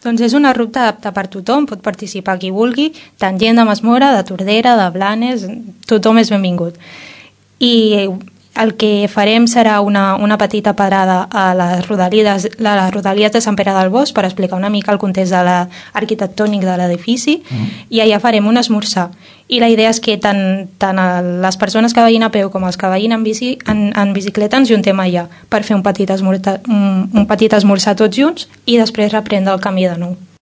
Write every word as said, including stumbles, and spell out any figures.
Doncs és una ruta apta per tothom, pot participar qui vulgui, tant gent de Masmora, de Tordera, de Blanes, tothom és benvingut. I el que farem serà una, una petita parada a les rodalies, les rodalies de Sant Pere del Bosc per explicar una mica el context de l'arquitectònic de l'edifici mm. i allà farem un esmorzar. I la idea és que tant, tant les persones que vagin a peu com els que vagin en, bici, en, en bicicleta ens juntem allà per fer un petit, esmorzar, un, un petit esmorzar tots junts i després reprendre el camí de nou.